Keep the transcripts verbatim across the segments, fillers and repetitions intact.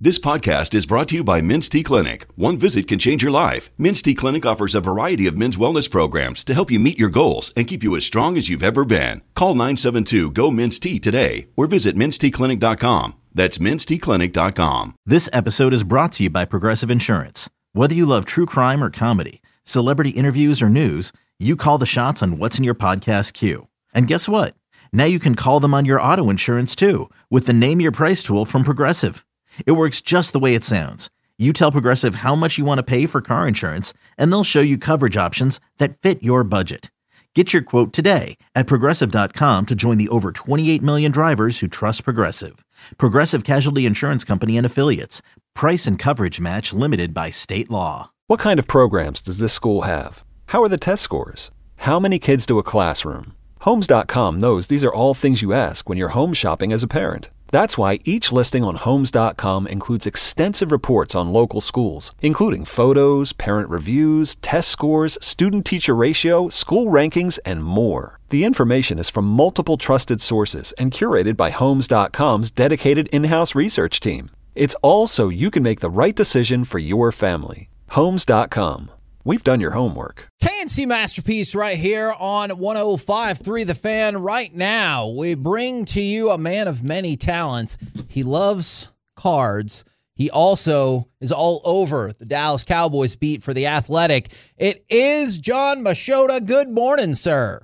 This podcast is brought to you by Men's T Clinic. One visit can change your life. Men's T Clinic offers a variety of men's wellness programs to help you meet your goals and keep you as strong as you've ever been. Call nine seven two, G O, Men's T today or visit mens t clinic dot com. That's mens t clinic dot com. This episode is brought to you by Progressive Insurance. Whether you love true crime or comedy, celebrity interviews or news, you call the shots on what's in your podcast queue. And guess what? Now you can call them on your auto insurance too with the Name Your Price tool from Progressive. It works just the way it sounds. You tell Progressive how much you want to pay for car insurance, and they'll show you coverage options that fit your budget. Get your quote today at progressive dot com to join the over twenty-eight million drivers who trust Progressive. Progressive Casualty Insurance Company and Affiliates. Price and coverage match limited by state law. What kind of programs does this school have? How are the test scores? How many kids do a classroom? Homes dot com knows these are all things you ask when you're home shopping as a parent. That's why each listing on Homes dot com includes extensive reports on local schools, including photos, parent reviews, test scores, student-teacher ratio, school rankings, and more. The information is from multiple trusted sources and curated by Homes dot com's dedicated in-house research team. It's all so you can make the right decision for your family. Homes dot com. We've done your homework. K N C Masterpiece right here on one oh five point three The Fan. Right now, we bring to you a man of many talents. He loves cards. He also is all over the Dallas Cowboys beat for The Athletic. It is Jon Machota. Good morning, sir.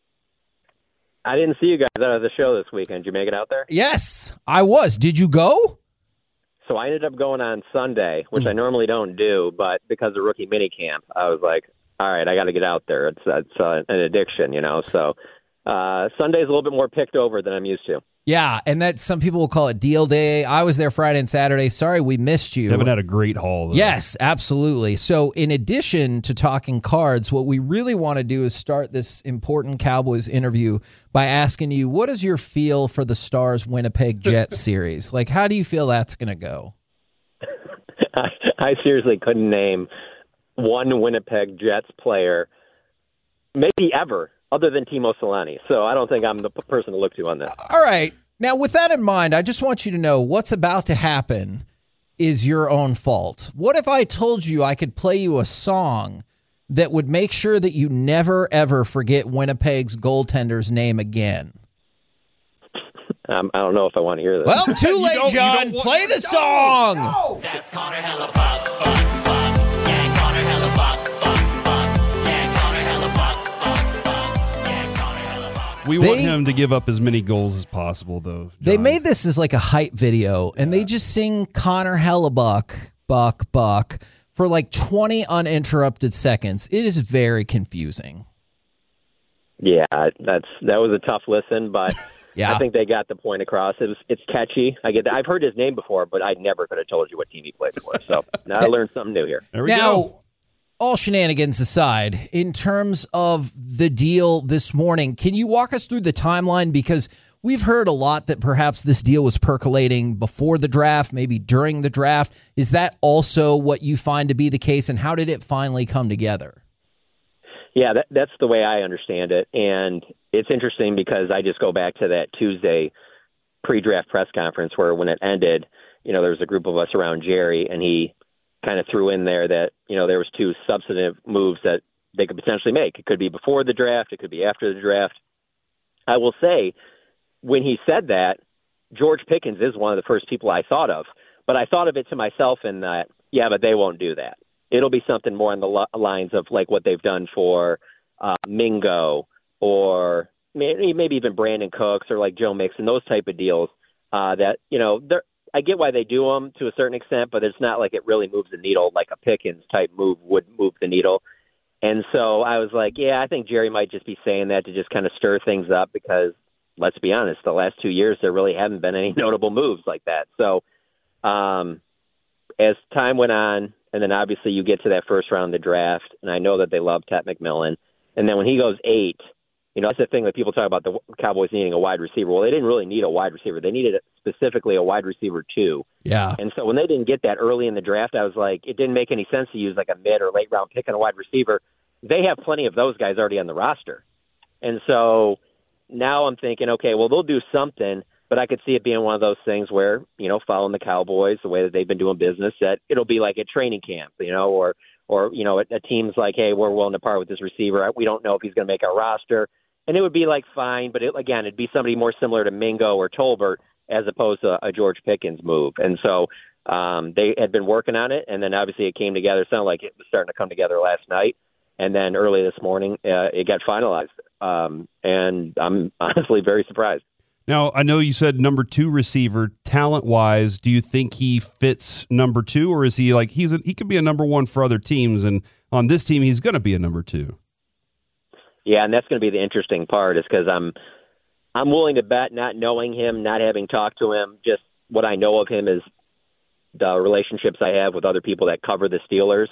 I didn't see you guys out of the show this weekend. Did you make it out there? Yes, I was. Did you go? So I ended up going on Sunday, which mm. I normally don't do, but because of rookie minicamp, I was like, all right, I got to get out there. It's, it's uh, an addiction, you know. So uh, Sunday's a little bit more picked over than I'm used to. Yeah, and that some people will call it deal day. I was there Friday and Saturday. Sorry we missed you. You haven't had a great haul, though. Yes, absolutely. So in addition to talking cards, what we really want to do is start this important Cowboys interview by asking you, what is your feel for the Stars Winnipeg Jets series? Like, how do you feel that's going to go? I, I seriously couldn't name one Winnipeg Jets player, maybe ever, other than Timo Solani. So I don't think I'm the p- person to look to on this. All right. Now, with that in mind, I just want you to know what's about to happen is your own fault. What if I told you I could play you a song that would make sure that you never, ever forget Winnipeg's goaltender's name again? Um, I don't know if I want to hear that. Well, too late, John. Play the song. No. That's Connor Hellebuyck. Buck, buck. Yeah, Connor Hellebuyck. Buck, buck. Yeah, Connor Hellebuyck. Buck, buck. Yeah, Connor Hellebuyck. We They- want him to give up as many goals as possible, though. They John. made this as like a hype video, and they just sing Connor Hellebuyck, Buck, Buck, for like twenty uninterrupted seconds. It is very confusing. Yeah, that's that was a tough listen, but Yeah. I think they got the point across. It was it's catchy. I get that. I've heard his name before, but I never could have told you what team he played for. So now I learned something new here. There we Now, go. all shenanigans aside, in terms of the deal this morning, can you walk us through the timeline? Because we've heard a lot that perhaps this deal was percolating before the draft, maybe during the draft. Is that also what you find to be the case, and how did it finally come together? Yeah, that, that's the way I understand it. And it's interesting because I just go back to that Tuesday pre-draft press conference where when it ended, you know, there was a group of us around Jerry, and he kind of threw in there that, you know, there was two substantive moves that they could potentially make. It could be before the draft. It could be after the draft. I will say, when he said that, George Pickens is one of the first people I thought of. But I thought of it to myself in that, yeah, but they won't do that. It'll be something more on the lo- lines of like what they've done for uh, Mingo or maybe, maybe even Brandon Cooks or like Joe Mixon, those type of deals uh, that, you know, they're, I get why they do them to a certain extent, but it's not like it really moves the needle like a Pickens type move would move the needle. And so I was like, yeah, I think Jerry might just be saying that to just kind of stir things up because, let's be honest, the last two years there really haven't been any notable moves like that. So um, as time went on, and then obviously you get to that first round of the draft, and I know that they love Ted McMillan. And then when he goes eight, you know, that's the thing that people talk about the Cowboys needing a wide receiver. Well, they didn't really need a wide receiver. They needed specifically a wide receiver too. Yeah. And so when they didn't get that early in the draft, I was like, it didn't make any sense to use like a mid or late round pick on a wide receiver. They have plenty of those guys already on the roster. And so now I'm thinking, okay, well, they'll do something, but I could see it being one of those things where, you know, following the Cowboys, the way that they've been doing business, that it'll be like a training camp, you know, or, or you know, a, a team's like, hey, we're willing to part with this receiver. We don't know if he's going to make our roster. And it would be like fine, but it, again, it'd be somebody more similar to Mingo or Tolbert as opposed to a George Pickens move. And so um, they had been working on it, and then obviously it came together. It sounded like it was starting to come together last night. And then early this morning, uh, it got finalized. Um, and I'm honestly very surprised. Now, I know you said number two receiver, talent-wise, do you think he fits number two, or is he like he's a, he could be a number one for other teams, and on this team he's going to be a number two? Yeah, and that's going to be the interesting part, is because I'm I'm willing to bet, not knowing him, not having talked to him, just what I know of him is the relationships I have with other people that cover the Steelers.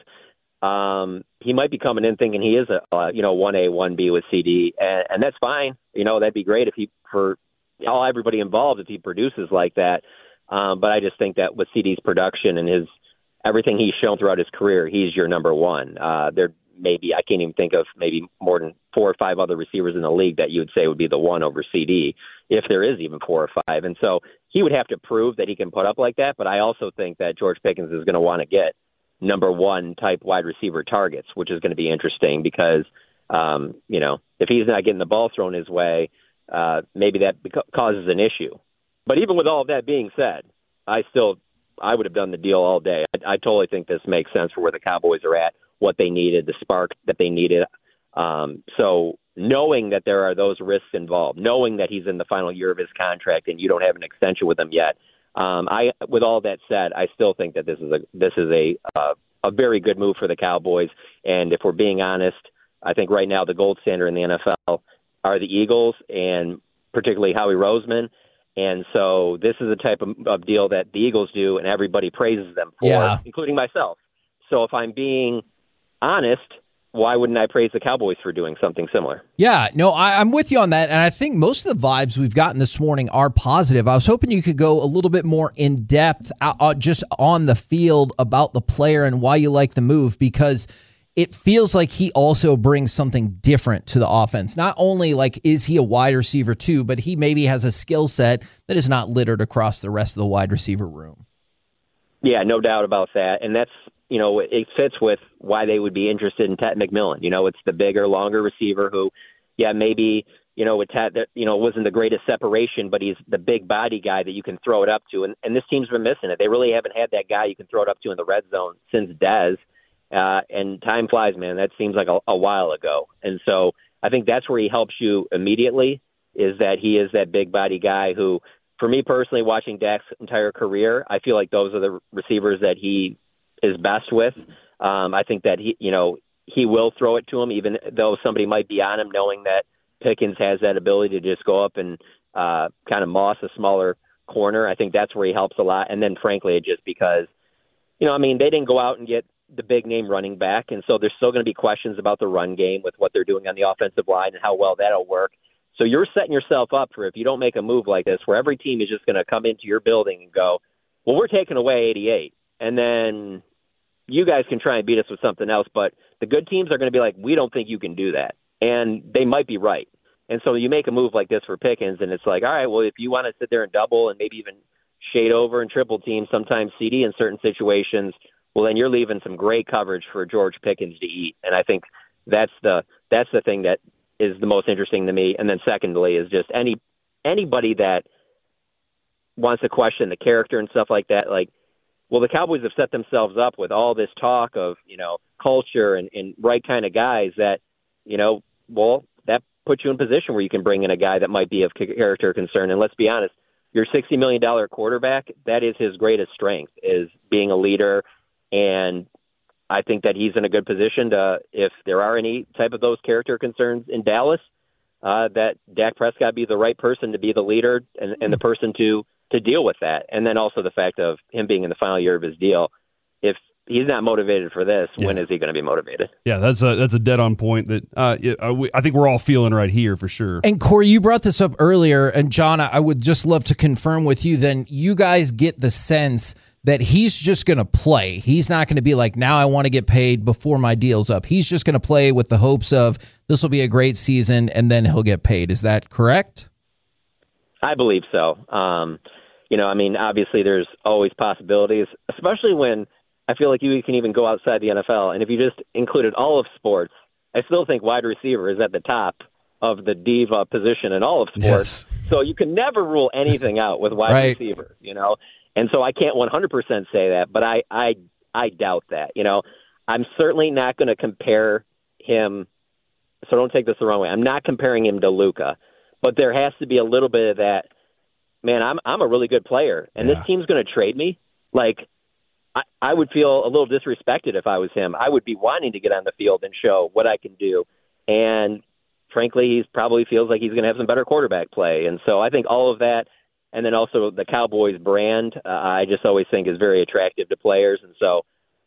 Um, he might be coming in thinking he is a uh, you know one A, one B with C D, and, and that's fine. You know, that'd be great if he for all everybody involved if he produces like that. Um, but I just think that with C D's production and his everything he's shown throughout his career, he's your number one. Uh, there maybe I can't even think of maybe more than four or five other receivers in the league that you would say would be the one over C D, if there is even four or five. And so he would have to prove that he can put up like that. But I also think that George Pickens is going to want to get number one type wide receiver targets, which is going to be interesting because, um, you know, if he's not getting the ball thrown his way, uh, maybe that beca- causes an issue. But even with all of that being said, I still, I would have done the deal all day. I, I totally think this makes sense for where the Cowboys are at, what they needed, the spark that they needed. Um, so knowing that there are those risks involved, knowing that he's in the final year of his contract and you don't have an extension with him yet, Um, I, with all that said, I still think that this is a this is a uh, a very good move for the Cowboys. And if we're being honest, I think right now the gold standard in the N F L are the Eagles, and particularly Howie Roseman. And so this is the type of, of deal that the Eagles do, and everybody praises them for, yeah. including myself. So if I'm being honest, why wouldn't I praise the Cowboys for doing something similar? Yeah, no, I, I'm with you on that. And I think most of the vibes we've gotten this morning are positive. I was hoping you could go a little bit more in depth uh, uh, just on the field about the player and why you like the move, because it feels like he also brings something different to the offense. Not only like is he a wide receiver too, but he maybe has a skill set that is not littered across the rest of the wide receiver room. Yeah, no doubt about that. And that's, you know, it fits with why they would be interested in Ted McMillan. You know, it's the bigger, longer receiver who, yeah, maybe, you know, with Ted, you know, wasn't the greatest separation, but he's the big body guy that you can throw it up to. And, and this team's been missing it. They really haven't had that guy you can throw it up to in the red zone since Dez. Uh, and time flies, man. That seems like a, a while ago. And so I think that's where he helps you immediately, is that he is that big body guy who, for me personally, watching Dak's entire career, I feel like those are the receivers that he is best with. Um, I think that he, you know, he will throw it to him, even though somebody might be on him, knowing that Pickens has that ability to just go up and uh, kind of moss a smaller corner. I think that's where he helps a lot. And then, frankly, just because, you know, I mean, they didn't go out and get the big name running back, and so there's still going to be questions about the run game with what they're doing on the offensive line and how well that'll work. So you're setting yourself up for, if you don't make a move like this, where every team is just going to come into your building and go, well, we're taking away eighty-eight, and then you guys can try and beat us with something else, but the good teams are going to be like, we don't think you can do that. And they might be right. And so you make a move like this for Pickens, and it's like, all right, well, if you want to sit there and double and maybe even shade over and triple team sometimes C D in certain situations, well, then you're leaving some great coverage for George Pickens to eat. And I think that's the that's the thing that is the most interesting to me. And then secondly is just any anybody that wants to question the character and stuff like that, like, well, the Cowboys have set themselves up with all this talk of, you know, culture and, and right kind of guys that, you know, well, that puts you in a position where you can bring in a guy that might be of character concern. And let's be honest, your sixty million dollars quarterback, that is his greatest strength, is being a leader. And I think that he's in a good position to, if there are any type of those character concerns in Dallas, uh, that Dak Prescott be the right person to be the leader and, and the person to, to deal with that. And then also the fact of him being in the final year of his deal. If he's not motivated for this, yeah. when is he going to be motivated? Yeah, that's a that's a dead on point that uh, I think we're all feeling right here for sure. And Corey, you brought this up earlier, and John, I would just love to confirm with you. Then you guys get the sense that he's just going to play. He's not going to be like, now I want to get paid before my deal's up. He's just going to play with the hopes of this will be a great season and then he'll get paid. Is that correct? I believe so. Um, you know, I mean, obviously there's always possibilities, especially when I feel like you can even go outside the N F L. And if you just included all of sports, I still think wide receiver is at the top of the diva position in all of sports. Yes. So you can never rule anything out with wide Right. receiver, you know? And so I can't one hundred percent say that, but I, I, I doubt that, you know? I'm certainly not going to compare him. So don't take this the wrong way. I'm not comparing him to Luka, but there has to be a little bit of that. Man, I'm I'm a really good player, and Yeah. this team's going to trade me. Like, I, I would feel a little disrespected if I was him. I would be wanting to get on the field and show what I can do. And frankly, he probably feels like he's going to have some better quarterback play. And so I think all of that, and then also the Cowboys brand, uh, I just always think is very attractive to players. And so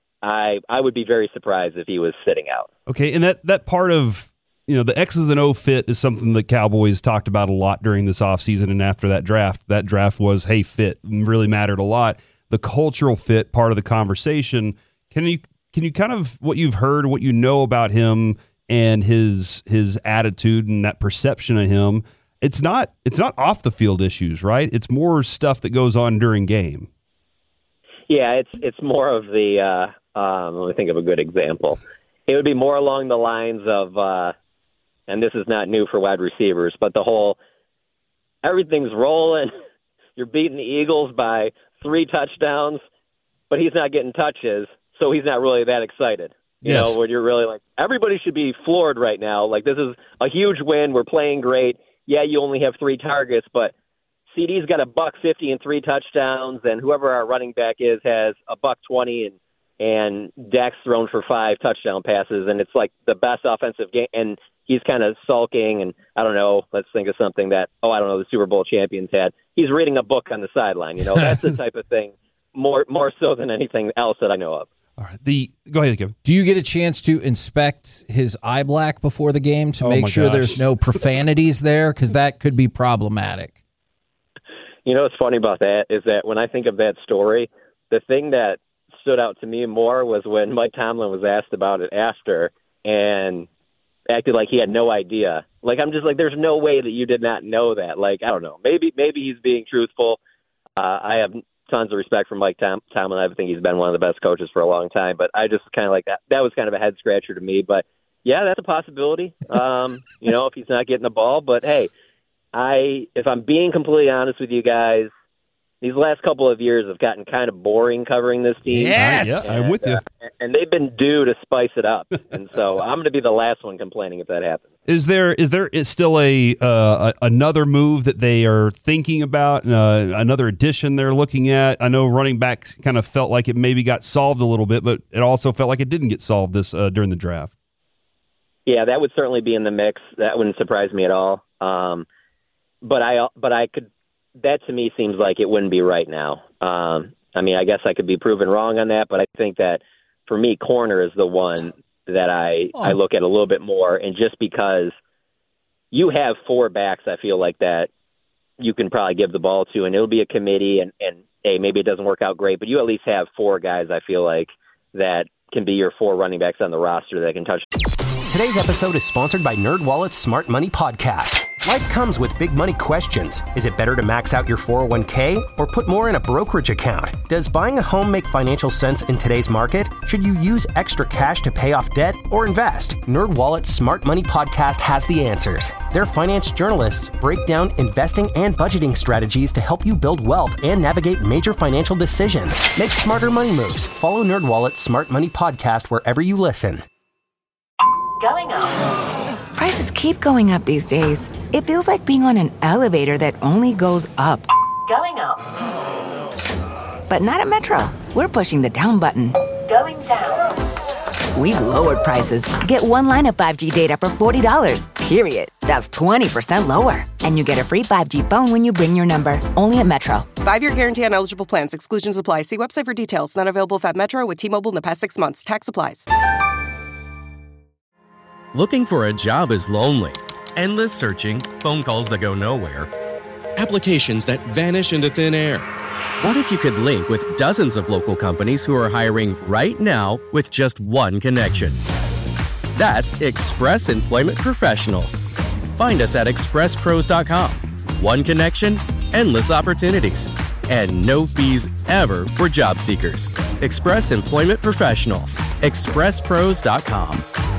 I I would be very surprised if he was sitting out. Okay, and that that part of, you know, the X's and O fit is something the Cowboys talked about a lot during this offseason and after that draft. That draft was, hey, fit really mattered a lot. The cultural fit part of the conversation. Can you can you kind of, what you've heard, what you know about him and his his attitude and that perception of him, it's not it's not off the field issues, right? It's more stuff that goes on during game. Yeah, it's it's more of the uh, um, let me think of a good example. It would be more along the lines of, uh, and this is not new for wide receivers, but the whole everything's rolling. You're beating the Eagles by three touchdowns, but he's not getting touches, so he's not really that excited. You Yes. know, when you're really like, everybody should be floored right now. Like, this is a huge win. We're playing great. Yeah, you only have three targets, but C D's got a buck fifty and three touchdowns, and whoever our running back is has a buck twenty, and and Dak's thrown for five touchdown passes, and it's like the best offensive game. And he's kind of sulking, and I don't know. Let's think of something that oh, I don't know. The Super Bowl champions had. He's reading a book on the sideline. You know, that's the type of thing more more so than anything else that I know of. All right. The go ahead, Kevin. Do you get a chance to inspect his eye black before the game to Oh make my sure gosh. there's no profanities there? Because that could be problematic. You know what's funny about that is that when I think of that story, the thing that stood out to me more was when Mike Tomlin was asked about it after and acted like he had no idea. Like, I'm just like, there's no way that you did not know that. Like, I don't know. Maybe maybe he's being truthful. Uh, I have tons of respect for Mike Tom- Tomlin. I think he's been one of the best coaches for a long time. But I just kind of like that. That was kind of a head scratcher to me. But, yeah, that's a possibility, um, you know, if he's not getting the ball. But, hey, I if I'm being completely honest with you guys, these last couple of years have gotten kind of boring covering this team. Yes! Yeah, I'm with you. Uh, and they've been due to spice it up. And so I'm going to be the last one complaining if that happens. Is there is there is still a, uh, a another move that they are thinking about, uh, another addition they're looking at? I know running back kind of felt like it maybe got solved a little bit, but it also felt like it didn't get solved this uh, during the draft. Yeah, that would certainly be in the mix. That wouldn't surprise me at all. Um, but I but I could that to me seems like it wouldn't be right now. Um, I mean, I guess I could be proven wrong on that, but I think that for me, corner is the one that I, Oh. I look at a little bit more. And just because you have four backs, I feel like that you can probably give the ball to, and it'll be a committee, and, and hey, maybe it doesn't work out great, but you at least have four guys, I feel like, that can be your four running backs on the roster that can touch. Today's episode is sponsored by NerdWallet's Smart Money Podcast. Life comes with big money questions. Is it better to max out your four oh one k or put more in a brokerage account? Does buying a home make financial sense in today's market? Should you use extra cash to pay off debt or invest? NerdWallet's Smart Money Podcast has the answers. Their finance journalists break down investing and budgeting strategies to help you build wealth and navigate major financial decisions. Make smarter money moves. Follow NerdWallet's Smart Money Podcast wherever you listen. Going up. Prices keep going up these days. It feels like being on an elevator that only goes up. Going up. But not at Metro. We're pushing the down button. Going down. We've lowered prices. Get one line of five G data for forty dollars, period. That's twenty percent lower. And you get a free five G phone when you bring your number. Only at Metro. Five-year guarantee on eligible plans. Exclusions apply. See website for details. Not available at Metro with T-Mobile in the past six months. Tax applies. Looking for a job is lonely. Endless searching, phone calls that go nowhere, applications that vanish into thin air. What if you could link with dozens of local companies who are hiring right now with just one connection? That's Express Employment Professionals. Find us at express pros dot com. One connection, endless opportunities, and no fees ever for job seekers. Express Employment Professionals. express pros dot com.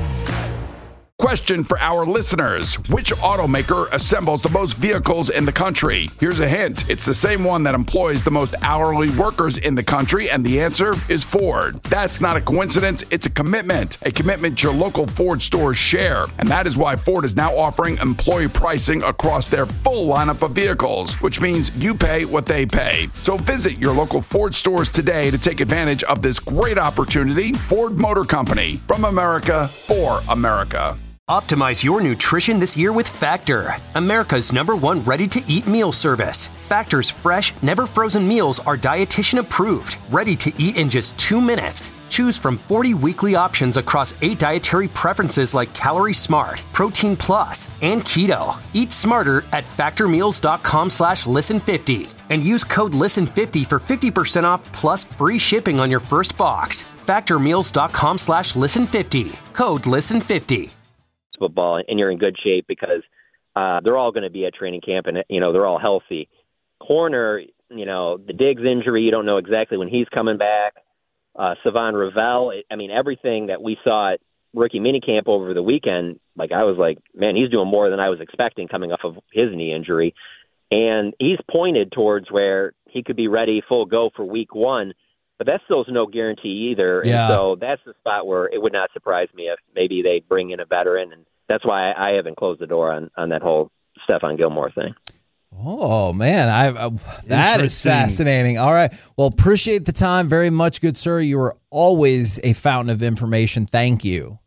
Question for our listeners. Which automaker assembles the most vehicles in the country? Here's a hint. It's the same one that employs the most hourly workers in the country, and the answer is Ford. That's not a coincidence. It's a commitment. A commitment your local Ford stores share. And that is why Ford is now offering employee pricing across their full lineup of vehicles, which means you pay what they pay. So visit your local Ford stores today to take advantage of this great opportunity. Ford Motor Company. From America, for America. Optimize your nutrition this year with Factor, America's number one ready-to-eat meal service. Factor's fresh, never-frozen meals are dietitian approved, ready to eat in just two minutes. Choose from forty weekly options across eight dietary preferences like Calorie Smart, Protein Plus, and Keto. Eat smarter at factormeals.com slash listen50and use code listen fifty for fifty percent off plus free shipping on your first box. Factormeals.com slash listen fifty. Code listen fifty. Football, and you're in good shape because uh, they're all going to be at training camp, and you know they're all healthy. Corner, you know the Diggs injury, you don't know exactly when he's coming back. Uh, Savon Ravel, I mean everything that we saw at rookie minicamp over the weekend, like I was like, man, he's doing more than I was expecting coming off of his knee injury, and he's pointed towards where he could be ready full go for week one. But that still's no guarantee either. Yeah. And so that's the spot where it would not surprise me if maybe they bring in a veteran. And that's why I haven't closed the door on, on that whole Stephon Gilmore thing. Oh, man. I, I That is fascinating. All right. Well, appreciate the time very much, good sir. You are always a fountain of information. Thank you.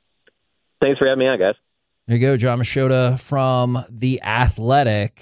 Thanks for having me on, guys. There you go, John Machota from The Athletic.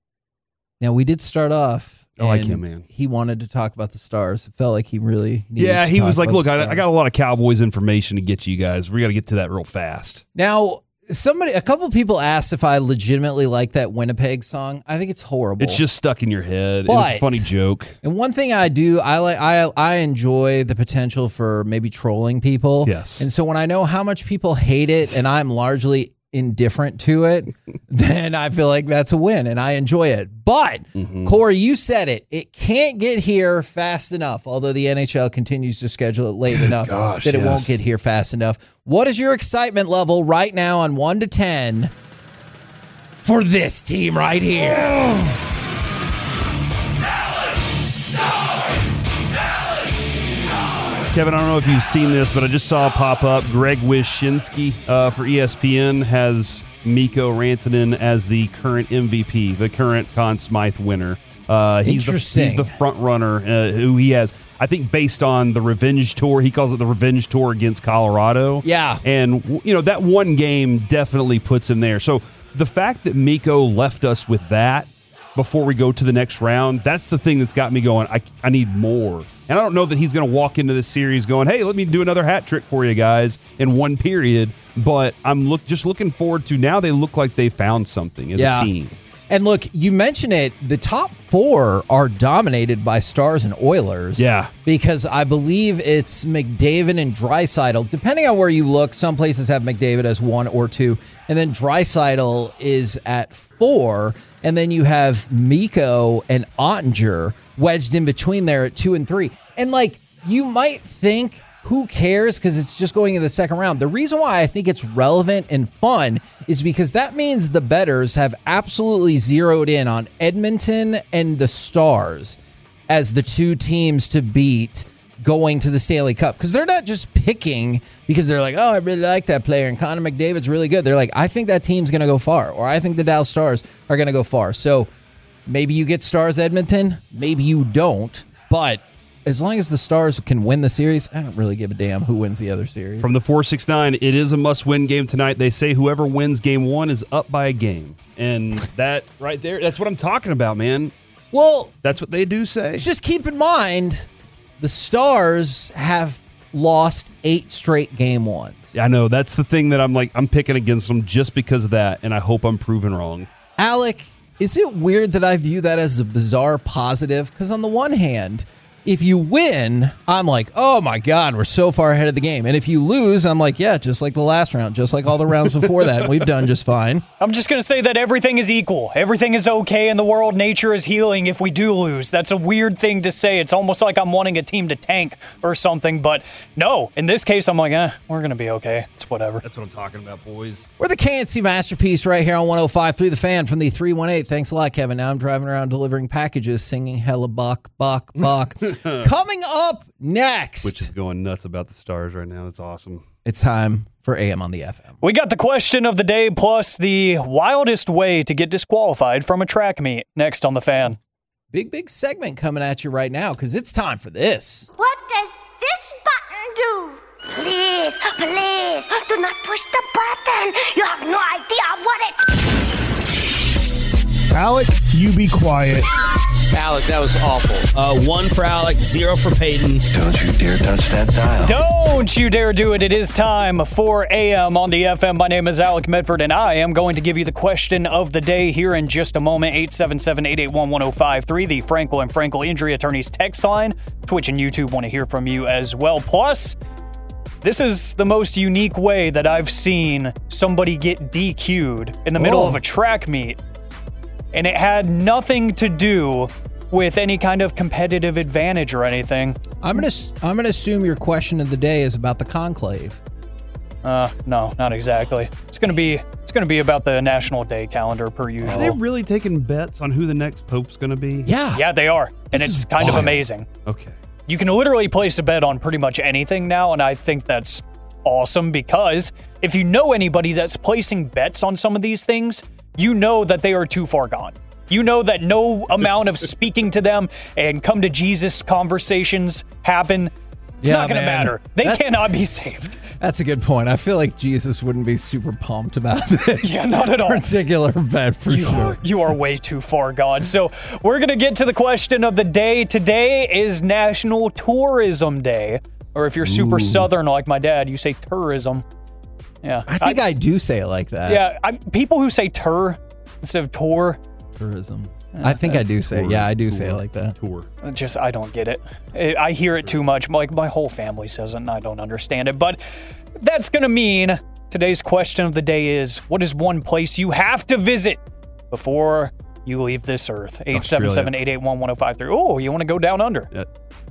Now, we did start off. I like him, man. He wanted to talk about the Stars. It felt like he really needed Yeah, to he talk was like, about look, the I, Stars. I got a lot of Cowboys information to get you guys. We got to get to that real fast. Now, somebody, a couple people asked if I legitimately like that Winnipeg song. I think it's horrible. It's just stuck in your head. But- It's a funny joke. And one thing I do, I like, I I enjoy the potential for maybe trolling people. Yes. And so when I know how much people hate it, and I'm largely indifferent to it, then I feel like that's a win, and I enjoy it. But Mm-hmm. Corey, you said it; it can't get here fast enough. Although the N H L continues to schedule it late enough Gosh, that it yes. won't get here fast enough. What is your excitement level right now on one to ten for this team right here? Kevin, I don't know if you've seen this, but I just saw it pop up. Greg Wyshynski uh, for E S P N has Mikko Rantanen as the current M V P, the current Conn Smythe winner. Uh, he's the, Interesting. he's the front runner uh, who he has, I think, based on the revenge tour. He calls it the revenge tour against Colorado. Yeah. And, you know, that one game definitely puts him there. So the fact that Mikko left us with that before we go to the next round, that's the thing that's got me going, I, I need more. And I don't know that he's going to walk into this series going, hey, let me do another hat trick for you guys in one period. But I'm look just looking forward to now they look like they found something as Yeah. a team. And look, you mentioned it. The top four are dominated by Stars and Oilers. Yeah. Because I believe it's McDavid and Draisaitl. Depending on where you look, some places have McDavid as one or two. And then Draisaitl is at four. And then you have Mikko and Ottinger wedged in between there at two and three. And like, you might think, who cares? Because it's just going in the second round. The reason why I think it's relevant and fun is because that means the bettors have absolutely zeroed in on Edmonton and the Stars as the two teams to beat going to the Stanley Cup. Because they're not just picking because they're like, oh, I really like that player and Connor McDavid's really good. They're like, I think that team's going to go far, or I think the Dallas Stars are going to go far. So maybe you get Stars Edmonton, maybe you don't, but as long as the Stars can win the series, I don't really give a damn who wins the other series. From the four six nine, it is a must-win game tonight. They say whoever wins game one is up by a game. And that right there, that's what I'm talking about, man. Well, that's what they do say. Just keep in mind, the Stars have lost eight straight game ones. I know. That's the thing that I'm like, I'm picking against them just because of that, and I hope I'm proven wrong. Alec, is it weird that I view that as a bizarre positive? Because on the one hand, if you win, I'm like, oh my God, we're so far ahead of the game. And if you lose, I'm like, yeah, just like the last round, just like all the rounds before that. We've done just fine. I'm just going to say that everything is equal. Everything is okay in the world. Nature is healing if we do lose. That's a weird thing to say. It's almost like I'm wanting a team to tank or something. But no, in this case, I'm like, eh, we're going to be okay. It's whatever. That's what I'm talking about, boys. We're the K N C Masterpiece right here on one oh five point three The Fan from the three one eight. Thanks a lot, Kevin. Now I'm driving around delivering packages, singing hella buck, buck, buck. Coming up next. Which is going nuts about the Stars right now. That's awesome. It's time for A M on the F M. We got the question of the day plus the wildest way to get disqualified from a track meet next on The Fan. Big, big segment coming at you right now because it's time for this. What does this button do? Please, please, do not push the button. You have no idea what it... Alec, you be quiet. Alec, that was awful. Uh, one for Alec, zero for Peyton. Don't you dare touch that dial. Don't you dare do it. It is time for A M on the F M. My name is Alec Medford, and I am going to give you the question of the day here in just a moment. eight seven seven, eight eight one, one oh five three, the Frankel and Frankel Injury Attorneys text line. Twitch and YouTube want to hear from you as well. Plus, this is the most unique way that I've seen somebody get D Q'd in the middle Oh. of a track meet. And it had nothing to do with any kind of competitive advantage or anything. I'm gonna I'm gonna assume your question of the day is about the conclave. Uh, no, not exactly. It's gonna be it's gonna be about the National Day calendar per usual. Are they really taking bets on who the next pope's going to be? Yeah. Yeah, they are, and This it's is kind of wild. amazing. Okay. You can literally place a bet on pretty much anything now, and I think that's awesome because if you know anybody that's placing bets on some of these things, you know that they are too far gone. You know that no amount of speaking to them and come to Jesus conversations happen. It's Yeah, not going to man. matter. They That- cannot be saved. That's a good point. I feel like Jesus wouldn't be super pumped about this. Yeah, not at all. Particular bet for You sure. are, you are way too far gone. So we're going to get to the question of the day. Today is National Tourism Day. Or if you're super Ooh. Southern like my dad, you say tourism. Yeah. I think I, do say it like that. Yeah, I, people who say tur instead of tour. Tourism. I think I do say, yeah, I do say it like that. Tour. Just, I don't get it. It- I hear it too much. Like, my whole family says it, and I don't understand it. But that's going to mean today's question of the day is, what is one place you have to visit before you leave this earth? eight seven seven, eight eight one, one oh five three. Oh, you want to go down under? Yeah.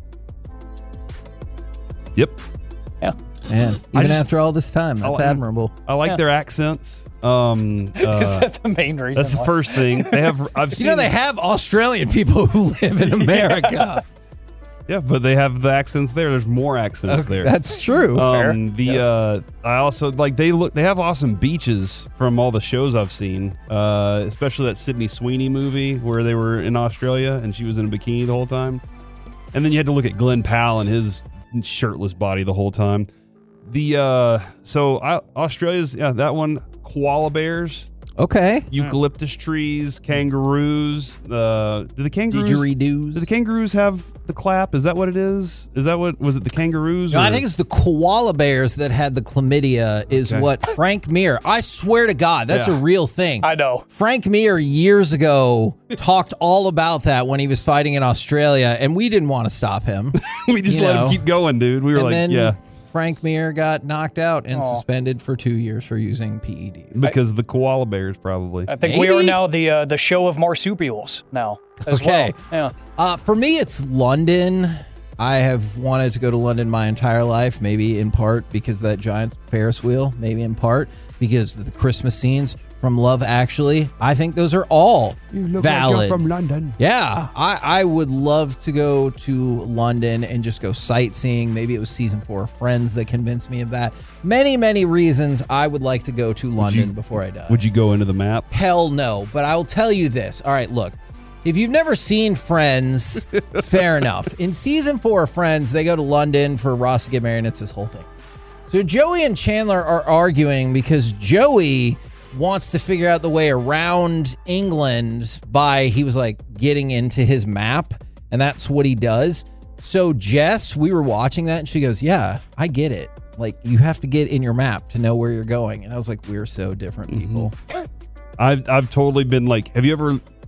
Yep. Yeah. Man, I even just- after all this time, I that's like- admirable. I like Yeah. their accents. Um, uh, Is that the main reason? that's the why? first thing. They have. I've You seen. know, they have Australian people who live in America. Yeah, but they have the accents there. There's more accents Okay, there. that's true. Um, the Yes. uh, I also like they look. They have awesome beaches from all the shows I've seen. Uh, especially that Sydney Sweeney movie where they were in Australia and she was in a bikini the whole time. And then you had to look at Glenn Powell and his shirtless body the whole time. The uh, so I, Australia's yeah that one. Koala bears, Okay. eucalyptus trees, kangaroos. Uh, do the kangaroos? Didgeridoos. Do the kangaroos have the clap? Is that what it is? Is that what was it? The kangaroos? No, I or- think it's the koala bears that had the chlamydia is Okay. what Frank Mir, I swear to God, that's Yeah. a real thing. I know. Frank Mir years ago talked all about that when he was fighting in Australia, and we didn't want to stop him. we just you let know. him keep going, dude. We were and like, then yeah, Frank Mir got knocked out and Aw. suspended for two years for using P E Ds. because the koala bears probably. I think we Maybe? are now the uh, the show of marsupials now as Okay. well. Yeah. Uh, for me, it's London. I have wanted to go to London my entire life, maybe in part because of that giant Ferris wheel, maybe in part because of the Christmas scenes from Love Actually. I think those are all valid. London. Yeah, I, I would love to go to London and just go sightseeing. Maybe it was season four of Friends that convinced me of that. Many, many reasons I would like to go to London before I die. Would you go into the map? Hell no. But I will tell you this. All right, look. If you've never seen Friends, fair enough. In season four of Friends, they go to London for Ross to get married, and it's this whole thing. So Joey and Chandler are arguing because Joey wants to figure out the way around England by, he was like, getting into his map, and that's what he does. So Jess, we were watching that, and she goes, yeah, I get it. Like, you have to get in your map to know where you're going. And I was like, we're so different people. I've I've totally been like, have you ever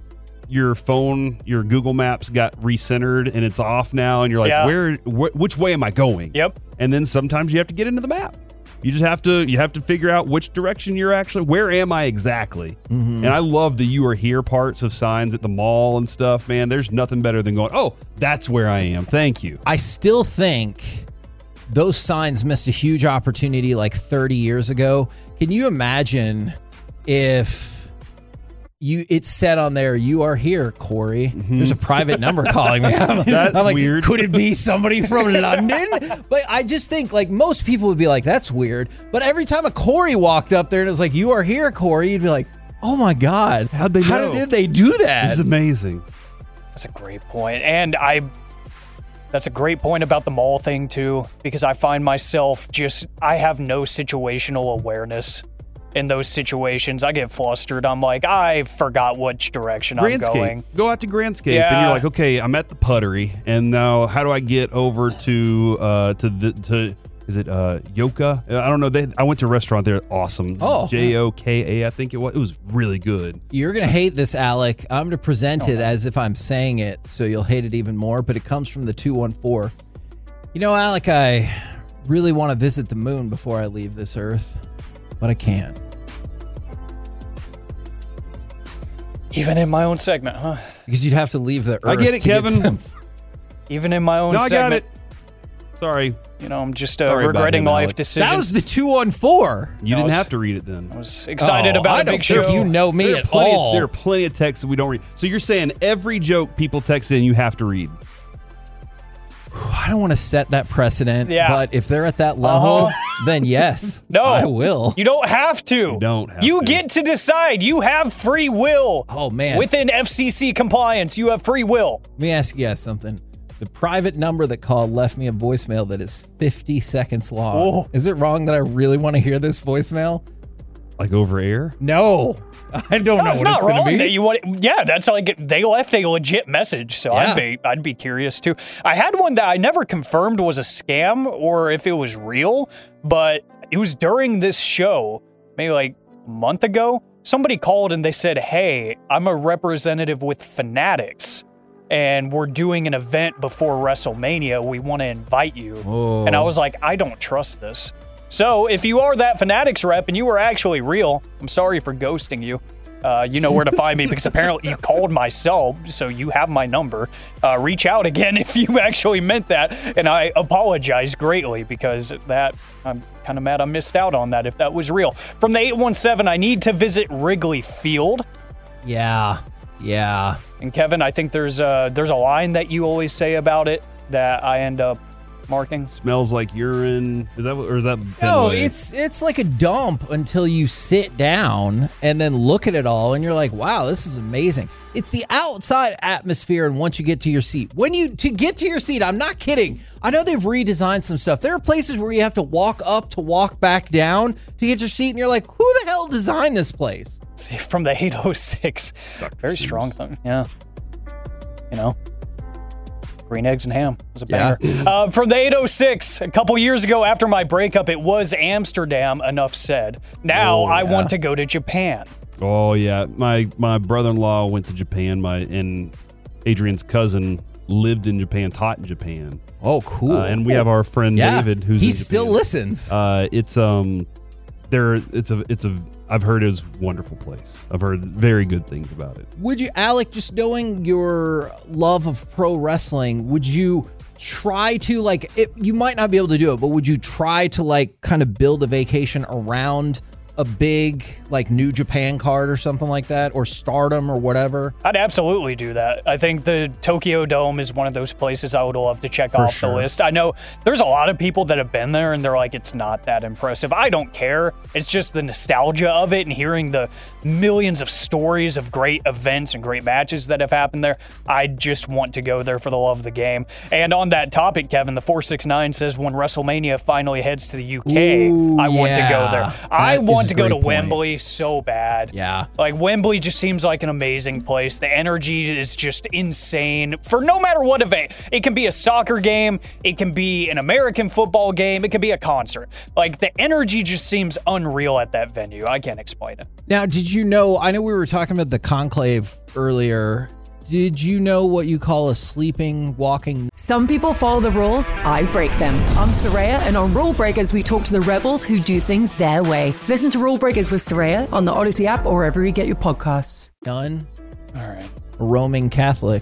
your phone, your Google Maps got recentered and it's off now, and you're like, Yeah. where, wh- which way am I going? Yep. And then sometimes you have to get into the map. You just have to you have to figure out which direction you're actually. Where am I exactly? Mm-hmm. And I love the "you are here" parts of signs at the mall and stuff. Man, there's nothing better than going, "Oh, that's where I am. Thank you." I still think those signs missed a huge opportunity like thirty years ago. Can you imagine if you it said on there, "You are here, Corey"? Mm-hmm. There's a private number calling me. I'm, That's I'm like, weird. Could it be somebody from London? But I just think like most people would be like, "That's weird." But every time a Corey walked up there and it was like, "You are here, Corey," you'd be like, "Oh my God, how'd they How know? did they do that?" This is amazing. That's a great point. And I that's a great point about the mall thing too, because I find myself just I have no situational awareness in those situations. I get flustered. I'm like, I forgot which direction I'm Grandscape. going. Go out to Grandscape, Yeah. and you're like, okay, I'm at the Puttery, and now how do I get over to uh, to the to is it uh, Yoka? I don't know. They I went to a restaurant there. Awesome. Oh. J O K A. I think it was. It was really good. You're going to hate this, Alec. I'm going to present it as if I'm saying it, so you'll hate it even more, but it comes from the two one four. You know, Alec, I really want to visit the moon before I leave this earth, but I can't. Even in my own segment, huh? Because you'd have to leave the earth. I get it, to Kevin. to- Even in my own No, I segment. got it. Sorry. You know, I'm just uh, Sorry about regretting him, life Alec. decisions. that was the two one four. You No, didn't I was- have to read it then. I was excited Oh, about I a don't big think show. you know me There are at plenty- all. There are plenty of texts that we don't read. So you're saying every joke people text in, you have to read. I don't want to set that precedent, Yeah. but if they're at that level, Uh-huh. then yes, No, I will. You don't have to. You don't have You to. get to decide. You have free will. Oh, man. Within F C C compliance, you have free will. Let me ask you guys something. The private number that called left me a voicemail that is fifty seconds long. Oh. Is it wrong that I really want to hear this voicemail? Like over air? No. I don't know That's what not it's going wrong to be. that you want. Yeah, that's like they left a legit message, so Yeah. I'd be I'd be curious too. I had one that I never confirmed was a scam or if it was real, but it was during this show, maybe like a month ago. Somebody called and they said, "Hey, I'm a representative with Fanatics, and we're doing an event before WrestleMania. We want to invite you." Oh. And I was like, I don't trust this. So if you are that Fanatics rep and you were actually real, I'm sorry for ghosting you. Uh, you know where to find me because apparently you called my cell, so you have my number. Uh, reach out again if you actually meant that, and I apologize greatly because that I'm kind of mad I missed out on that if that was real. From the eight one seven, I need to visit Wrigley Field. Yeah. Yeah. And Kevin, I think there's a, there's a line that you always say about it that I end up marking. Smells like urine. Is that what, or is that No, Fenway? it's it's like a dump until you sit down and then look at it all and you're like, wow, this is amazing. It's the outside atmosphere, and once you get to your seat. When you to get to your seat, I'm not kidding. I know they've redesigned some stuff. There are places where you have to walk up to walk back down to get your seat, and you're like, who the hell designed this place? See, from the eight oh six. Very strong thing. Yeah. You know. Green eggs and ham was a banger. Yeah. Uh, from the eight oh six, a couple years ago after my breakup, it was Amsterdam, enough said. Now Oh, I yeah. want to go to Japan. Oh yeah, my my brother-in-law went to Japan. My and Adrian's cousin lived in Japan, taught in Japan. Oh, cool. Uh, and we have our friend Yeah, David, who's he in still Japan. listens. Uh, it's um, there. It's a it's a. I've heard it's a wonderful place. I've heard very good things about it. Would you, Alec, just knowing your love of pro wrestling, would you try to, like, it, you might not be able to do it, but would you try to, like, kind of build a vacation around a big, like, New Japan card or something like that, or Stardom or whatever? I'd absolutely do that. I think the Tokyo Dome is one of those places I would love to check For off sure. the list. I know there's a lot of people that have been there and they're like, it's not that impressive. I don't care. It's just the nostalgia of it and hearing the millions of stories of great events and great matches that have happened there. I just want to go there for the love of the game. And on that topic, Kevin, the four six nine says when WrestleMania finally heads to the U K, Ooh, I want to yeah. go there. I That is want a to go great to point. Wembley so bad. Yeah. Like Wembley just seems like an amazing place. The energy is just insane for no matter what event. It can be a soccer game, it can be an American football game, it could be a concert. Like the energy just seems unreal at that venue. I can't explain it. Now, did you know, I know we were talking about the Conclave earlier, Did you know what you call a sleeping, walking? Some people follow the rules, I break them. I'm Soraya, and on Rule Breakers, we talk to the rebels who do things their way. Listen to Rule Breakers with Soraya on the Odyssey app or wherever you get your podcasts. None. All right. A Roman Catholic.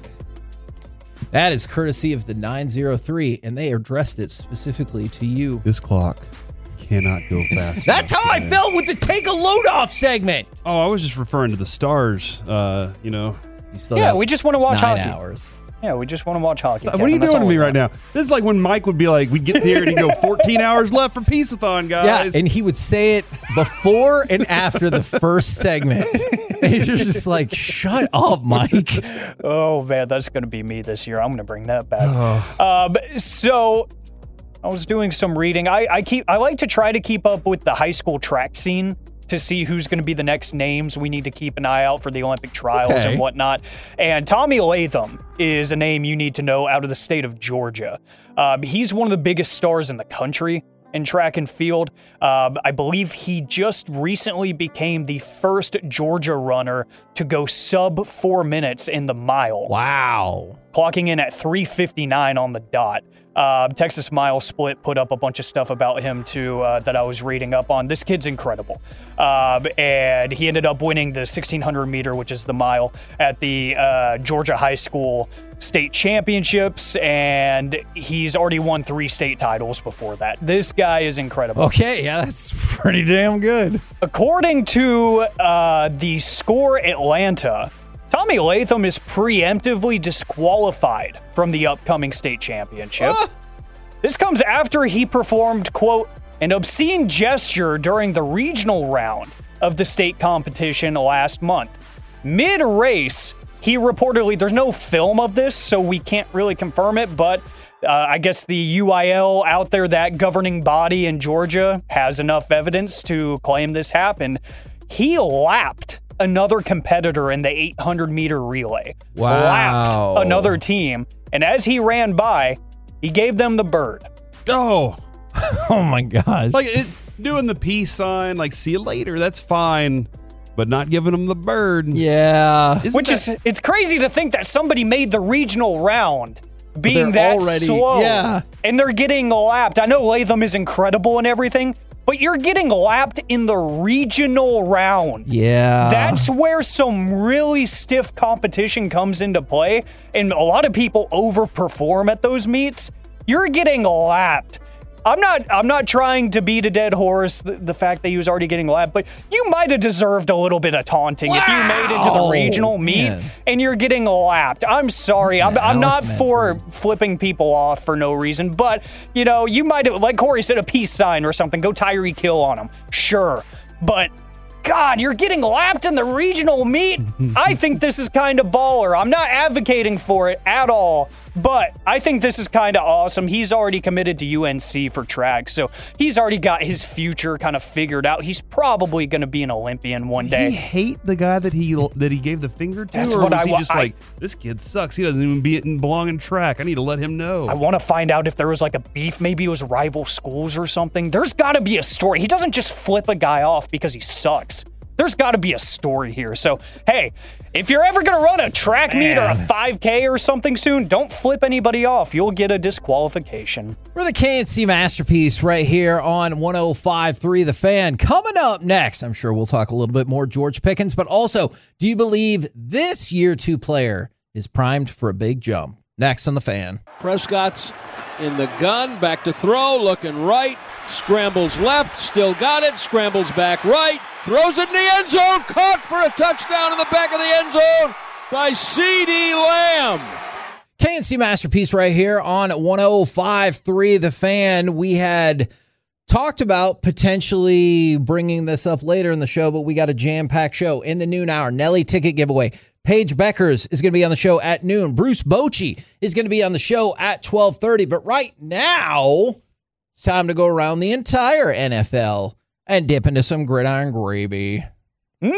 That is courtesy of the nine oh three, and they addressed it specifically to you. This clock cannot go fast. That's how I felt with the Take a Load Off segment. Oh, I was just referring to the stars, uh, you know. You still Yeah, got we just want to watch nine hockey. hours. Yeah, we just want to watch hockey. What are Kevin. you That's doing to all me we right now? want. This is like when Mike would be like, we get here and he'd go fourteen hours left for Peace-a-thon, guys. Yeah, and he would say it before and after the first segment. And you're just like, shut up, Mike. Oh, man, that's going to be me this year. I'm going to bring that back. Um, so I was doing some reading. I, I keep I like to try to keep up with the high school track scene to see who's going to be the next names. We need to keep an eye out for the Olympic trials Okay. and whatnot. And Tommy Latham is a name you need to know out of the state of Georgia. Um, he's one of the biggest stars in the country in track and field. Um, I believe he just recently became the first Georgia runner to go sub four minutes in the mile. Wow. Clocking in at three fifty-nine on the dot. Uh, Texas Mile Split put up a bunch of stuff about him too uh, that I was reading up on. This kid's incredible. Um, and he ended up winning the sixteen hundred meter, which is the mile, at the uh, Georgia High School State Championships. And he's already won three state titles before that. This guy is incredible. Okay, yeah, that's pretty damn good. According to uh, the Score Atlanta, Tommy Latham is preemptively disqualified from the upcoming state championship. Ah! This comes after he performed, quote, an obscene gesture during the regional round of the state competition last month. Mid-race, he reportedly, there's no film of this, so we can't really confirm it, but uh, I guess the U I L out there, that governing body in Georgia, has enough evidence to claim this happened. He lapped another competitor in the eight hundred meter relay. Wow. Lapped another team. And as he ran by, he gave them the bird. Oh. Oh, my gosh. Like, it, doing the peace sign, like, see you later, that's fine. But not giving them the bird. Yeah. Isn't Which that- is, it's crazy to think that somebody made the regional round being they're that already- slow. yeah. And they're getting lapped. I know Latham is incredible and everything, but you're getting lapped in the regional round. Yeah. That's where some really stiff competition comes into play, and a lot of people overperform at those meets. You're getting lapped. I'm not I'm not trying to beat a dead horse, the, the fact that he was already getting lapped, but you might have deserved a little bit of taunting if you made it to the Wow. regional meet Man. and you're getting lapped. I'm sorry. I'm, Listen to I'm not Alec for flipping people off for no reason, but, you know, you might have, like Corey said, a peace sign or something. Go Tyreek Hill on him. Sure. But, God, you're getting lapped in the regional meet? I think this is kind of baller. I'm not advocating for it at all, but I think this is kind of awesome. He's already committed to U N C for track, so he's already got his future kind of figured out. He's probably going to be an Olympian one day. Did he hate the guy that he that he gave the finger to, That's or what was I he wa- just I- like, this kid sucks? He doesn't even be belong in track. I need to let him know. I want to find out if there was like a beef. Maybe it was rival schools or something. There's got to be a story. He doesn't just flip a guy off because he sucks. There's got to be a story here. So, hey, if you're ever going to run a track meet or a five K or something soon, don't flip anybody off. You'll get a disqualification. We're the K N C Masterpiece right here on one oh five point three The Fan. Coming up next, I'm sure we'll talk a little bit more George Pickens, but also, do you believe this year two player is primed for a big jump? Next on The Fan. Prescott's in the gun, back to throw, looking right, scrambles left, still got it, scrambles back right, throws it in the end zone, caught for a touchdown in the back of the end zone by CeeDee Lamb. K N C Masterpiece right here on one oh five point three The Fan. We had talked about potentially bringing this up later in the show, but we got a jam-packed show in the noon hour. Nelly ticket giveaway. Paige Beckers is going to be on the show at noon. Bruce Bochy is going to be on the show at twelve thirty. But right now, it's time to go around the entire N F L and dip into some gridiron gravy. Dip.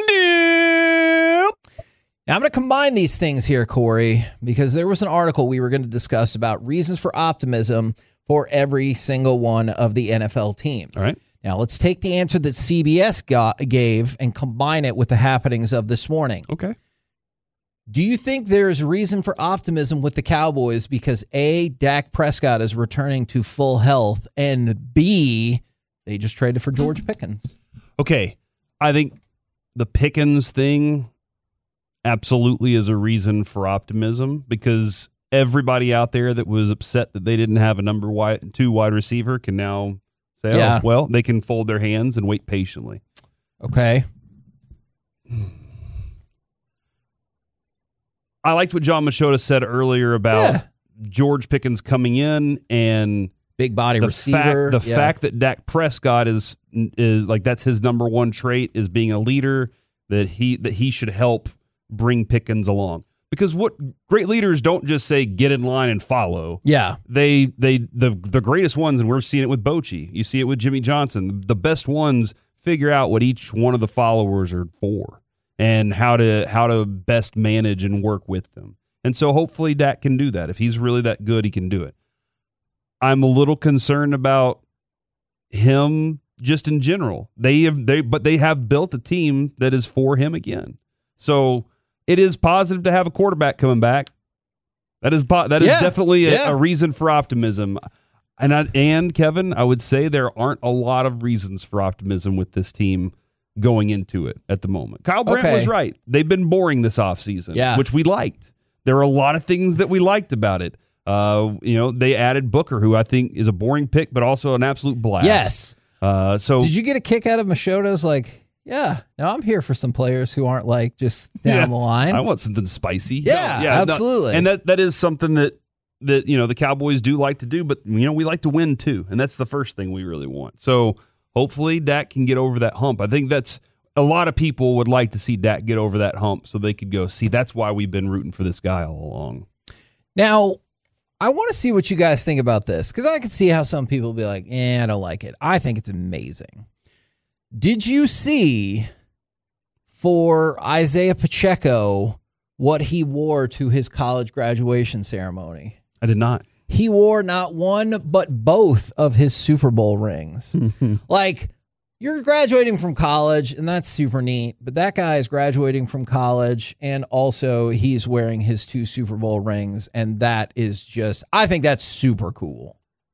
Now, I'm going to combine these things here, Corey, because there was an article we were going to discuss about reasons for optimism for every single one of the N F L teams. All right. Now, let's take the answer that C B S got, gave and combine it with the happenings of this morning. Okay. Do you think there's reason for optimism with the Cowboys because A, Dak Prescott is returning to full health, and B, they just traded for George Pickens? Okay, I think the Pickens thing absolutely is a reason for optimism because everybody out there that was upset that they didn't have a number wide, two wide receiver can now say, Yeah. oh, well, they can fold their hands and wait patiently. Okay. I liked what John Machota said earlier about yeah. George Pickens coming in and big body the receiver. Fact, the yeah. fact that Dak Prescott is is like that's his number one trait is being a leader, that he that he should help bring Pickens along. Because what great leaders don't just say get in line and follow. Yeah. They they the the greatest ones, and we're seeing it with Bochy. You see it with Jimmy Johnson. The best ones figure out what each one of the followers are for and how to how to best manage and work with them. And so hopefully Dak can do that. If he's really that good, he can do it. I'm a little concerned about him just in general. They have they but they have built a team that is for him again. So it is positive to have a quarterback coming back. That is that is yeah. definitely a, yeah. a reason for optimism. And I, and Kevin, I would say there aren't a lot of reasons for optimism with this team going into it at the moment. Kyle Brandt okay. was right. They've been boring this offseason, yeah. which we liked. There are a lot of things that we liked about it. Uh, you know, they added Booker, who I think is a boring pick, but also an absolute blast. Yes. Uh, so did you get a kick out of Machota's like, yeah, now I'm here for some players who aren't like just down yeah, the line. I want something spicy. Yeah, no, yeah absolutely. No, and that that is something that that you know the Cowboys do like to do, but you know we like to win too, and that's the first thing we really want. So hopefully Dak can get over that hump. I think that's a lot of people would like to see Dak get over that hump so they could go, see, that's why we've been rooting for this guy all along. Now, I want to see what you guys think about this because I can see how some people will be like, eh, I don't like it. I think it's amazing. Did you see for Isaiah Pacheco what he wore to his college graduation ceremony? I did not. He wore not one, but both of his Super Bowl rings. Like, you're graduating from college, and that's super neat, but that guy is graduating from college, and also he's wearing his two Super Bowl rings, and that is just, I think that's super cool.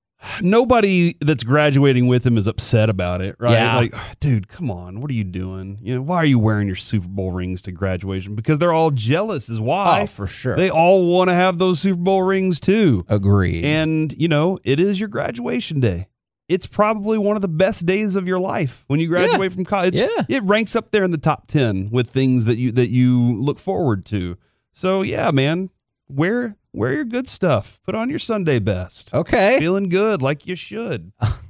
Nobody that's graduating with him is upset about it, right? Yeah. Like, dude, come on, what are you doing? You know, why are you wearing your Super Bowl rings to graduation? Because they're all jealous is why. Oh, for sure. They all want to have those Super Bowl rings too. Agreed. And, you know, it is your graduation day. It's probably one of the best days of your life when you graduate yeah. from college. Yeah. It ranks up there in the top ten with things that you that you look forward to. So, yeah, man, wear wear your good stuff. Put on your Sunday best. Okay. Feeling good like you should.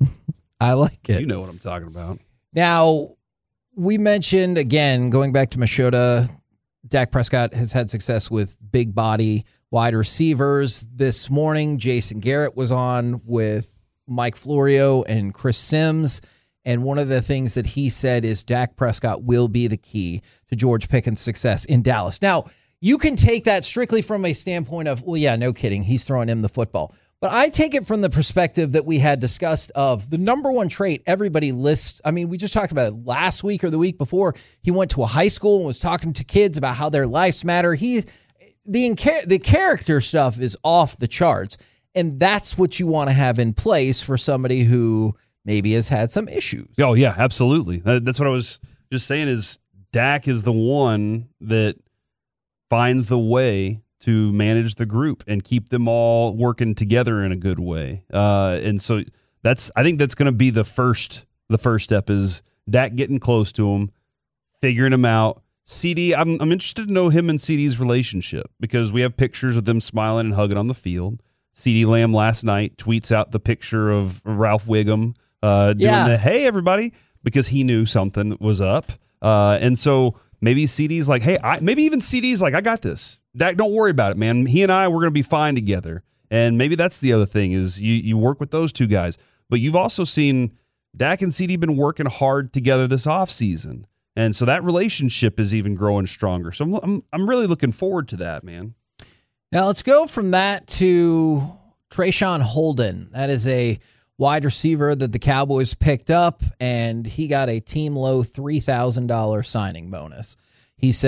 I like it. You know what I'm talking about. Now, we mentioned, again, going back to Machota, Dak Prescott has had success with big body wide receivers. This morning, Jason Garrett was on with Mike Florio and Chris Sims. And one of the things that he said is Dak Prescott will be the key to George Pickens' success in Dallas. Now, you can take that strictly from a standpoint of, well, yeah, no kidding. He's throwing him the football. But I take it from the perspective that we had discussed of the number one trait everybody lists. I mean, we just talked about it last week or the week before. He went to a high school and was talking to kids about how their lives matter. He, the, the character stuff is off the charts. And that's what you want to have in place for somebody who maybe has had some issues. Oh, yeah, absolutely. That's what I was just saying is Dak is the one that finds the way to manage the group and keep them all working together in a good way. Uh, and so that's I think that's going to be the first the first step is Dak getting close to him, figuring him out. C D, I'm, I'm interested to know him and C D's relationship because we have pictures of them smiling and hugging on the field. C D Lamb last night tweets out the picture of Ralph Wiggum uh, doing Yeah. the, hey, everybody, because he knew something was up. Uh, and so maybe C D's like, hey, I, maybe even C D's like, I got this. Dak, don't worry about it, man. He and I, we're going to be fine together. And maybe that's the other thing is you you work with those two guys. But you've also seen Dak and C D been working hard together this offseason. And so that relationship is even growing stronger. So I'm, I'm, I'm really looking forward to that, man. Now let's go from that to Trayshawn Holden. That is a wide receiver that the Cowboys picked up, and he got a team low three thousand dollars signing bonus. He said,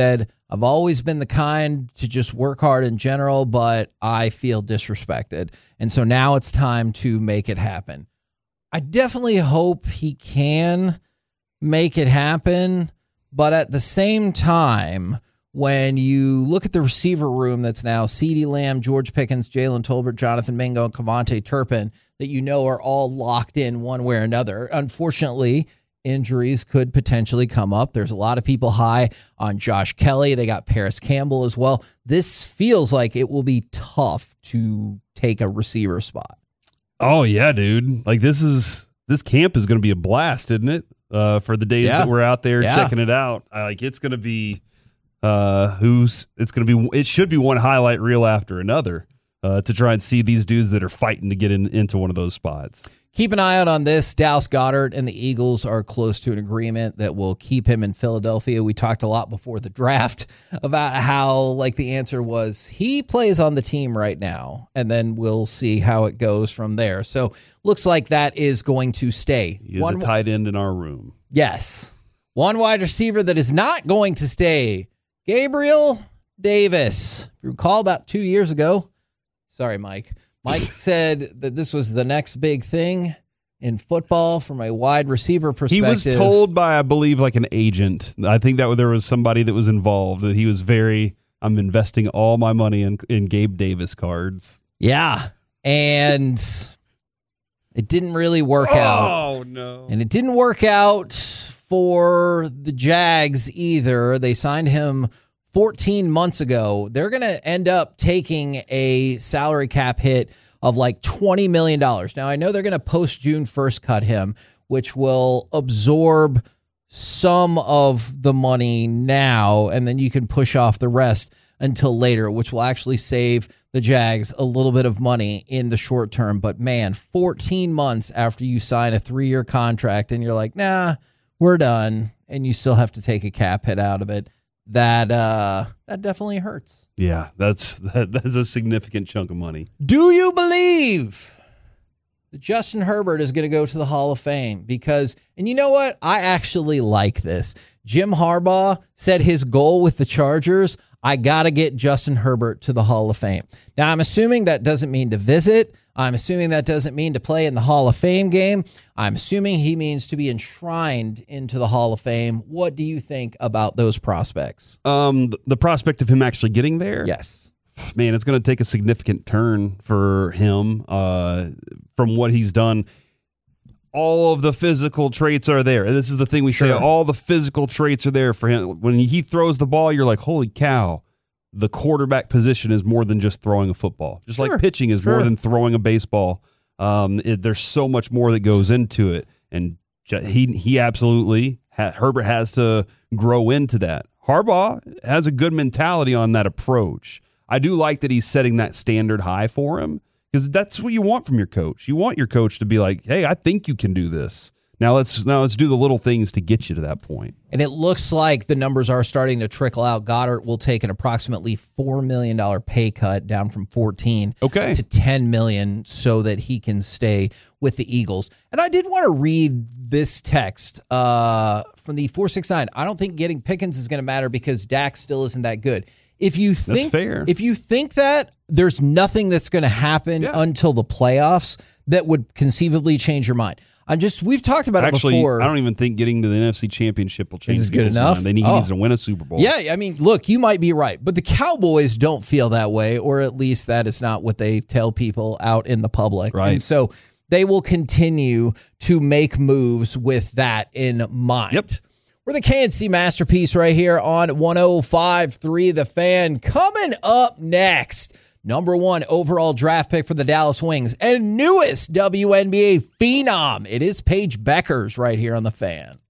I've always been the kind to just work hard in general, but I feel disrespected. And so now it's time to make it happen. I definitely hope he can make it happen, but at the same time, when you look at the receiver room that's now CeeDee Lamb, George Pickens, Jalen Tolbert, Jonathan Mingo, and Kevontae Turpin, that you know are all locked in one way or another. Unfortunately, injuries could potentially come up. There's a lot of people high on Josh Kelly. They got Paris Campbell as well. This feels like it will be tough to take a receiver spot. Oh, yeah, dude. Like, this is this camp is going to be a blast, isn't it? Uh, for the days Yeah. that we're out there Yeah. checking it out. Uh, like, it's going to be uh, who's it's going to be. It should be one highlight reel after another uh, to try and see these dudes that are fighting to get in, into one of those spots. Keep an eye out on this. Dallas Goedert and the Eagles are close to an agreement that will keep him in Philadelphia. We talked a lot before the draft about how, like, the answer was he plays on the team right now, and then we'll see how it goes from there. So looks like that is going to stay. He is One, a tight end in our room. yes. One wide receiver that is not going to stay, Gabriel Davis. If you recall, about two years ago, sorry, Mike, Mike said that this was the next big thing in football from a wide receiver perspective. He was told by, I believe, like an agent. I think that there was somebody that was involved, that he was very, I'm investing all my money in, in Gabe Davis cards. Yeah. And it didn't really work out. Oh, no. And it didn't work out for the Jags either. They signed him fourteen months ago. They're going to end up taking a salary cap hit of like twenty million dollars. Now, I know they're going to post June first cut him, which will absorb some of the money now, and then you can push off the rest until later, which will actually save the Jags a little bit of money in the short term. But man, fourteen months after you sign a three-year contract and you're like, nah, we're done, and you still have to take a cap hit out of it. That uh, that definitely hurts. Yeah, that's that, that's a significant chunk of money. Do you believe that Justin Herbert is going to go to the Hall of Fame? Because, and you know what? I actually like this. Jim Harbaugh said his goal with the Chargers, I got to get Justin Herbert to the Hall of Fame. Now, I'm assuming that doesn't mean to visit. I'm assuming that doesn't mean to play in the Hall of Fame game. I'm assuming he means to be enshrined into the Hall of Fame. What do you think about those prospects? Um, the prospect of him actually getting there? Yes. Man, it's going to take a significant turn for him uh, from what he's done. All of the physical traits are there. This is the thing we say. Sure. All the physical traits are there for him. When he throws the ball, you're like, holy cow. The quarterback position is more than just throwing a football. Just Sure. like pitching is Sure. more than throwing a baseball. Um, it, there's so much more that goes into it. And ju- he he absolutely, ha, Herbert has to grow into that. Harbaugh has a good mentality on that approach. I do like that he's setting that standard high for him, because that's what you want from your coach. You want your coach to be like, hey, I think you can do this. Now let's now let's do the little things to get you to that point. And it looks like the numbers are starting to trickle out. Goddard will take an approximately four million dollars pay cut, down from fourteen okay. to ten million dollars, so that he can stay with the Eagles. And I did want to read this text uh, from the four six nine. I don't think getting Pickens is going to matter because Dak still isn't that good. If you think That's fair. if you think that, there's nothing that's going to happen Yeah. until the playoffs that would conceivably change your mind. I'm just we've talked about Actually, it before. I don't even think getting to the N F C Championship will change Is this good people's enough? mind. They need, Oh. He needs to win a Super Bowl. Yeah, I mean, look, you might be right, but the Cowboys don't feel that way, or at least that is not what they tell people out in the public. Right. And so they will continue to make moves with that in mind. Yep. We're the K N C Masterpiece right here on one oh five point three The Fan. Coming up next, number one overall draft pick for the Dallas Wings and newest W N B A phenom. It is Paige Beckers right here on The Fan.